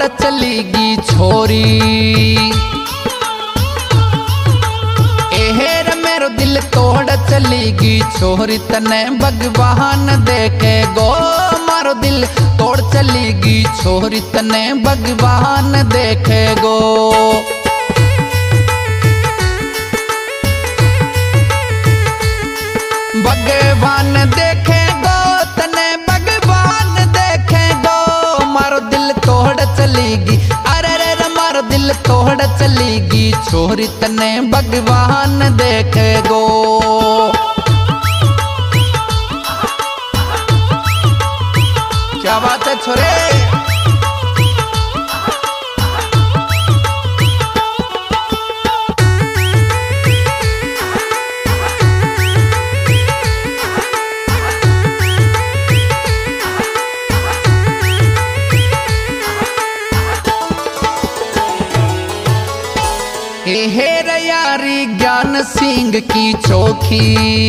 चलीगी छोरी। एहेर मेरो दिल तोड़ चलीगी छोरी, तने भगवान देखे गो। मारो दिल तोड़ चलीगी छोरी, तने भगवान देखे गो। भगवान देखे गो, तने भगवान देखे गो। मारो दिल तोड़ चलीगी, अरे रे मारो दिल तोड़ चलीगी छोरी, तने भगवान देखे गो। क्या बात है छोरे। हेर यारी ज्ञान सिंह की चौकी।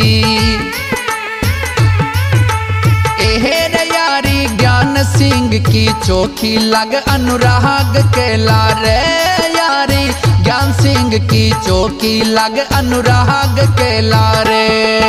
हेर यारी ज्ञान सिंह की चौकी, लग अनुराग के लारे। यारी ज्ञान सिंह की चौकी, लग अनुराग के लारे।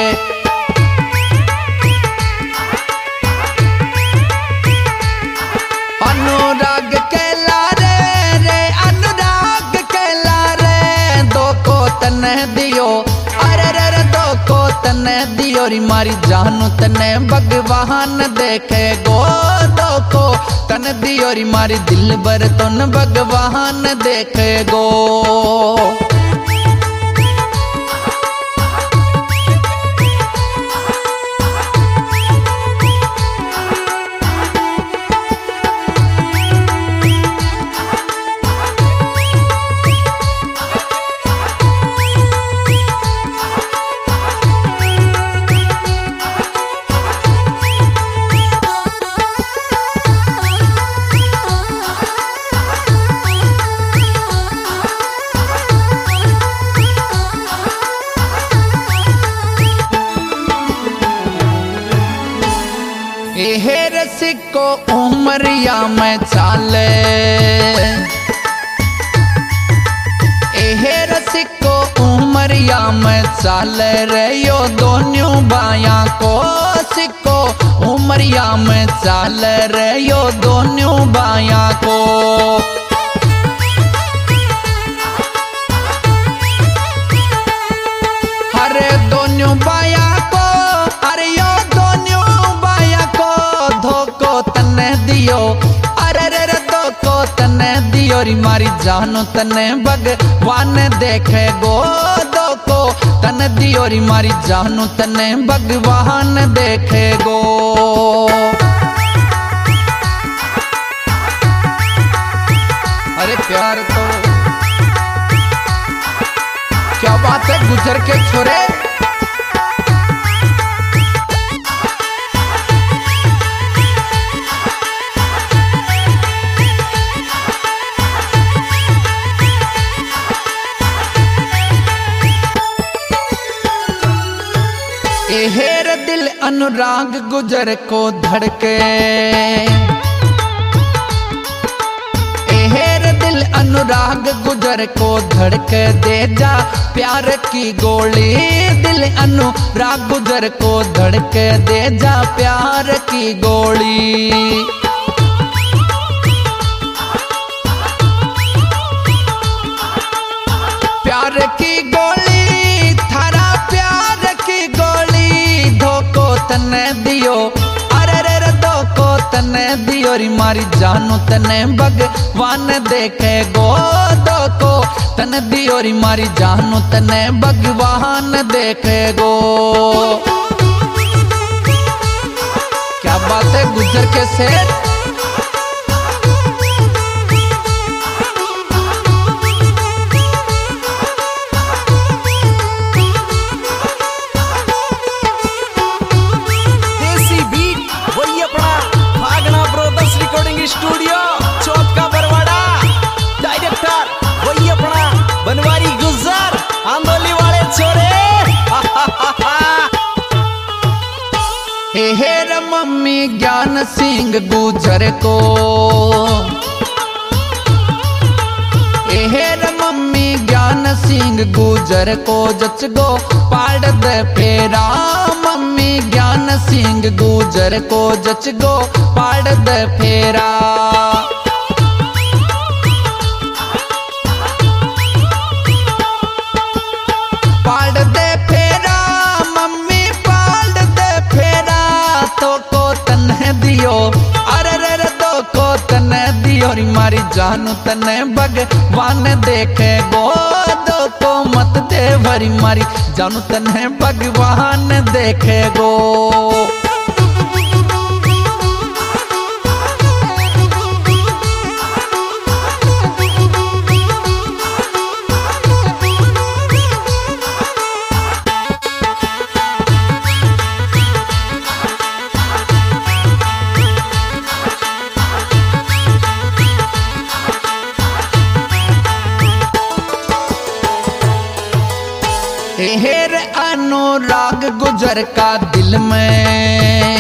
अनुराग के लारे रे, अनुराग के लारे। दो को तने दियो, अरे रे दो को तने दियो री मारी जानू, तने भगवान देखे गो। दो को तने दियो री मारी दिल भर, तुन भगवान देखे गो। हेर सिक्को उमरिया में चाले। हेर सिक्को उमरिया में चाले रे, यो दोनों बाया को। सिक्को उमरिया में चाले रे, यो दोनों बाया को। हरे दोनों बाया को, अरे यो तने दियो, अरे रे दो को तने दियो री मारी जानू, तने भगवान देखे गो। दो को तने दियो री मारी जानू, तने भगवान देखे गो। अरे प्यार तो क्या बात है गुजर के छोरे। हेर दिल अनुराग गुजर को धड़के। हेर दिल अनुराग गुजर को धड़के, दे जा प्यार की गोली। दिल अनुराग गुजर को धड़के, दे जा प्यार की गोली। प्यार की गोली, थारा प्यार की गोली। धोको तने दियो, अरे रे दो को तने दियो री मारी जानू, तने भगवान देखे गो। दो को तने दियो री मारी जानू, तने भगवान देखे गो। क्या बात है गुजर के सेठ। स्टूडियो चौक का बरवाड़ा, डायरेक्टर वही अपना बनवारी गुजर, आंदोली वाले छोरे। हेर मम्मी ज्ञान सिंह गुजर को, सिंह गुजर को जच गो पाड़ दे फेरा। मम्मी ज्ञान सिंह गुजर को जच गो पाड़ दे फेरा। पाड़ दे फेरा मम्मी पाड़ दे फेरा, तो को तन्हे दियो अरे रे तो को तन्हे दियो री मारी जानू तने भगवान देखे गो। दो को मत दे भरी मारी जानू तने भगवान देखे गो। हेर अनुराग गुजर का दिल में,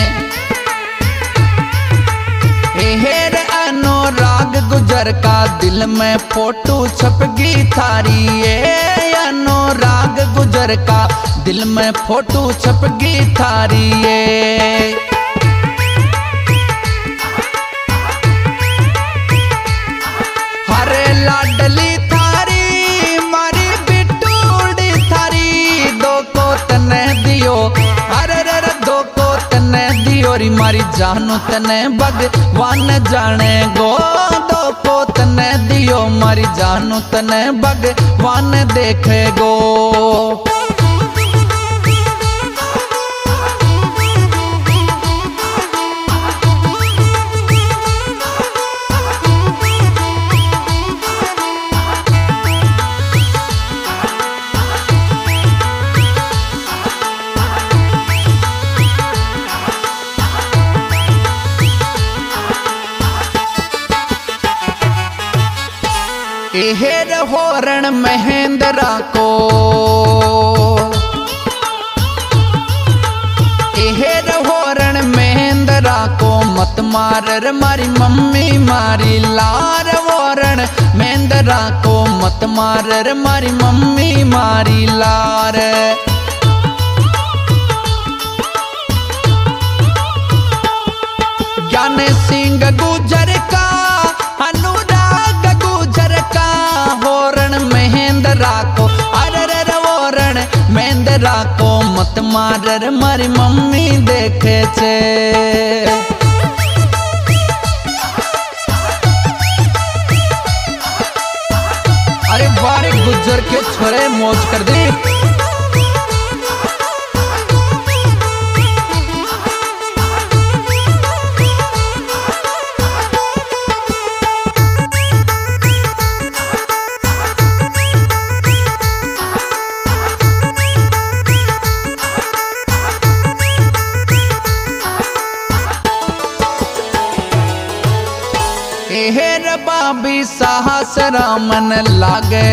हेर अनुराग गुजर का दिल में फोटो छप गई थारी। ये अनुराग गुजर का दिल में फोटो छप गई थारी। ये हरे लाडली री मारी जानू तने भगवान जाने गो। दो को तने दियो मारी जानू तने भगवान देखे गो। हेर होरण महेंद्रा को, हेर होरण महेंद्रा को मत मार मारी मम्मी मारी लार। होरण महेंद्रा को मत मार मारी मम्मी मारी लार। ज्ञान सिंह गुजर का अनुराग गुजर का होरण महेंद्रा को अरे रे होरण महेंद्रा को मत मार मारी मम्मी देखे छे। अरे बारे गुजर के छोरे मौज कर दे। हेर बाबी साहस रामन लागे,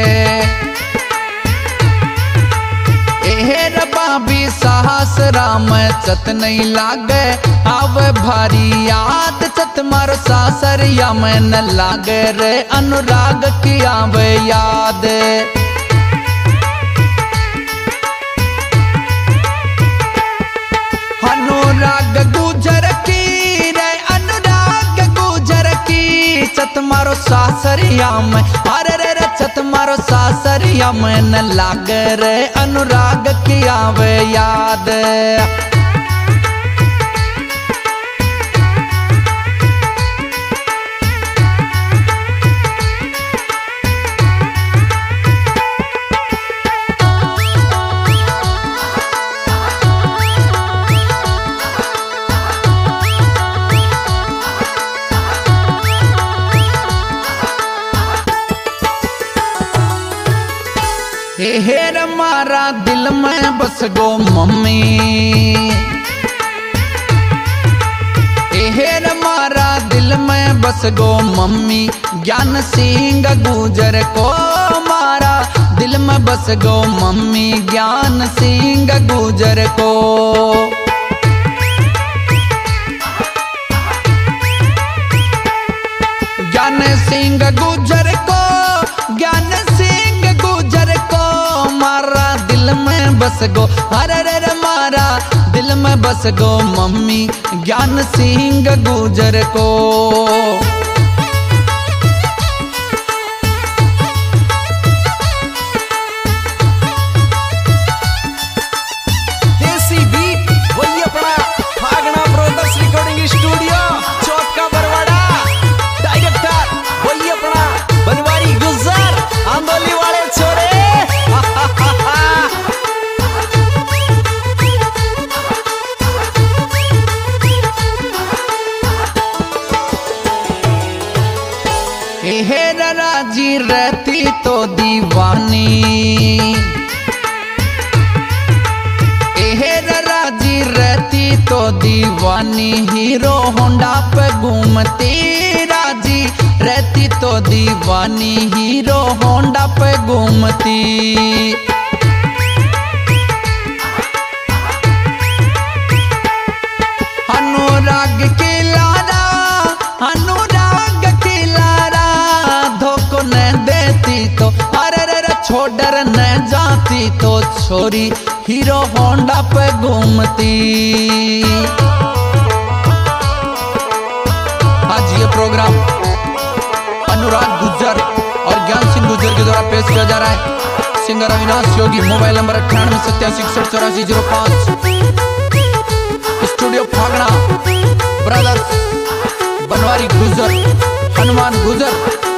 हेर बाबी साहस राम चत नहीं लागे। अब भारी याद चत मारो सासरिया में न लागे रे अनुराग की आवे याद। अनुराग गुजर की रे अनुराग गुजर की चत मारो सासरिया में अरे रे चत मारो सासरिया में न लाग रे अनुराग की आवे याद। हेर मारा दिल में बस गो मम्मी, हेर मारा दिल में बस गो मम्मी। ज्ञान सिंह गुजर को मारा दिल में बस गो मम्मी, ज्ञान सिंह गुजर को। ज्ञान सिंह गुजर को, ज्ञान सिंह गुजर बस गो, अरे रे मारा दिल में बस गो मम्मी ज्ञान सिंह गुजर को। देसी बीट वही अपना Phagna brothers recording studio Chauth ka Barwara. Director वही अपना बनवारी गुजर आंदोली वाले छोरे। हेर राजी रहती तो दीवानी, हेर राजी रहती तो दीवानी, हीरो होंडा पे घूमती राजी रहती तो दीवानी, हीरो होंडा पे घूमती। अनुराग के लारा, अनुराग के लारा धोखो न देती तो, अरे रे छोड़र न जाती तो छोरी हीरो होंडा पे घूमती। आज ये प्रोग्राम अनुराग गुज्जर और ज्ञान सिंह गुज्जर के द्वारा पेश किया जा रहा है। Singer Avinash Yogi, mobile number 9887618405, studio Phagna brothers, Banwari Gujjar, Hanuman Gujjar.